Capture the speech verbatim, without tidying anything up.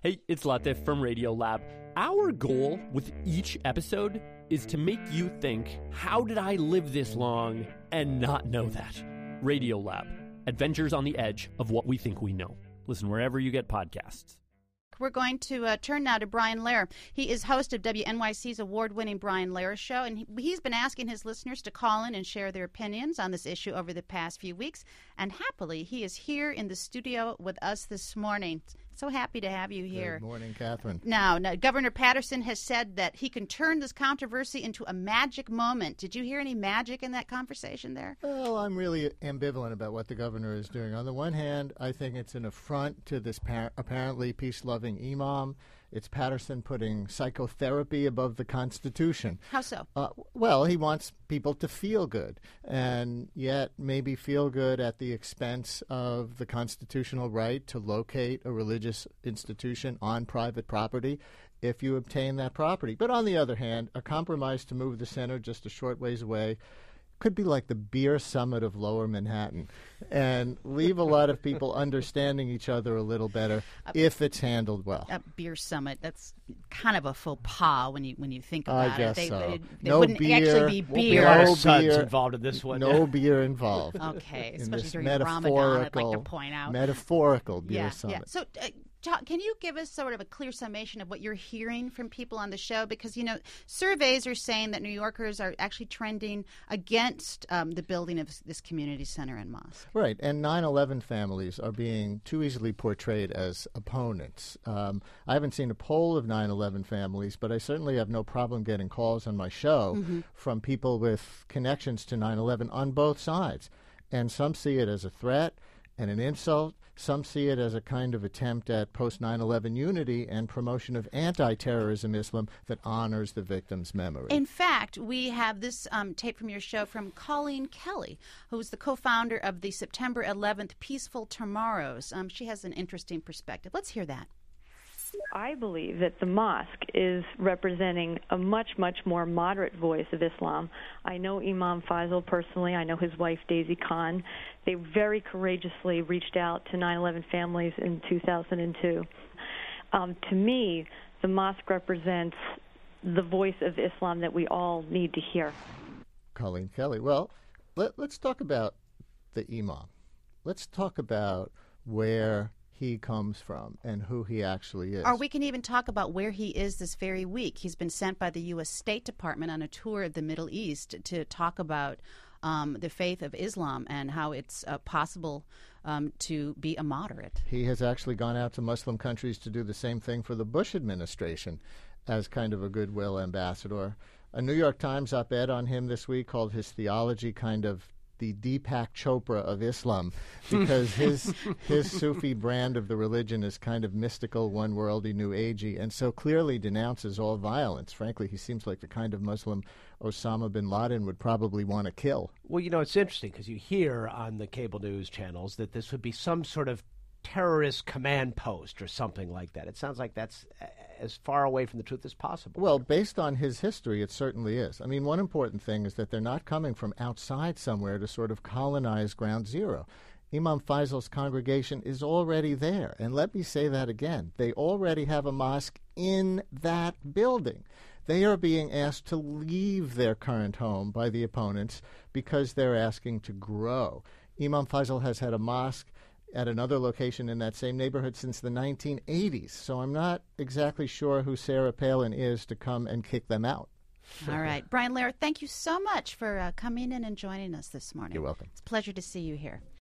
Hey, it's Latif from Radiolab. Our goal with each episode is to make you think, how did I live this long and not know that? Radiolab, adventures on the edge of what we think we know. Listen wherever you get podcasts. We're going to uh, turn now to Brian Lehrer. He is host of W N Y C's award-winning Brian Lehrer Show, and he, he's been asking his listeners to call in and share their opinions on this issue over the past few weeks. And happily, he is here in the studio with us this morning. So happy to have you here. Good morning, Catherine. Now, now, Governor Patterson has said that he can turn this controversy into a magic moment. Did you hear any magic in that conversation there? Well, I'm really ambivalent about what the governor is doing. On the one hand, I think it's an affront to this par- apparently peace-loving imam. It's Patterson putting psychotherapy above the Constitution. How so? Uh, well, he wants people to feel good, and yet maybe feel good at the expense of the constitutional right to locate a religious institution on private property if you obtain that property. But on the other hand, a compromise to move the center just a short ways away could be like the beer summit of Lower Manhattan and leave a lot of people understanding each other a little better if it's handled well. A beer summit, that's kind of a faux pas when you when you think about I guess it. They, so. they, they no wouldn't beer, actually be Won't be beer. a lot of No suds beer. involved in this one. No beer involved. Okay, in especially this during Ramadan, I'd like to point out. metaphorical beer yeah, summit. yeah. So, uh, ta- can you give us sort of a clear summation of what you're hearing from people on the show? Because, you know, surveys are saying that New Yorkers are actually trending against um, the building of this community center and mosque. Right, and nine eleven families are being too easily portrayed as opponents. Um, I haven't seen a poll of nine eleven families, but I certainly have no problem getting calls on my show mm-hmm. from people with connections to nine eleven on both sides. And some see it as a threat and an insult. Some see it as a kind of attempt at post nine eleven unity and promotion of anti-terrorism Islam that honors the victim's memory. In fact, we have this um, tape from your show from Colleen Kelly, who is the co-founder of the September eleventh Peaceful Tomorrows. Um, she has an interesting perspective. Let's hear that. I believe that the mosque is representing a much, much more moderate voice of Islam. I know Imam Faisal personally. I know his wife, Daisy Khan. They very courageously reached out to nine eleven families in two thousand two. Um, to me, the mosque represents the voice of Islam that we all need to hear. Colleen Kelly. Well, let, let's talk about the Imam. Let's talk about where he comes from and who he actually is. Or we can even talk about where he is this very week. He's been sent by the U S State Department on a tour of the Middle East to talk about um, the faith of Islam and how it's uh, possible um, to be a moderate. He has actually gone out to Muslim countries to do the same thing for the Bush administration as kind of a goodwill ambassador. A New York Times op-ed on him this week called his theology kind of the Deepak Chopra of Islam, because his his Sufi brand of the religion is kind of mystical, one-worldy, new agey, and so clearly denounces all violence. Frankly, he seems like the kind of Muslim Osama bin Laden would probably want to kill. Well, you know, it's interesting because you hear on the cable news channels that this would be some sort of terrorist command post or something like that. It sounds like that's as far away from the truth as possible. Well, based on his history, it certainly is. I mean, one important thing is that they're not coming from outside somewhere to sort of colonize ground zero. Imam Faisal's congregation is already there. And let me say that again. They already have a mosque in that building. They are being asked to leave their current home by the opponents because they're asking to grow. Imam Faisal has had a mosque at another location in that same neighborhood since the nineteen eighties. So I'm not exactly sure who Sarah Palin is to come and kick them out. All right. Brian Lehrer, thank you so much for uh, coming in and joining us this morning. You're welcome. It's a pleasure to see you here.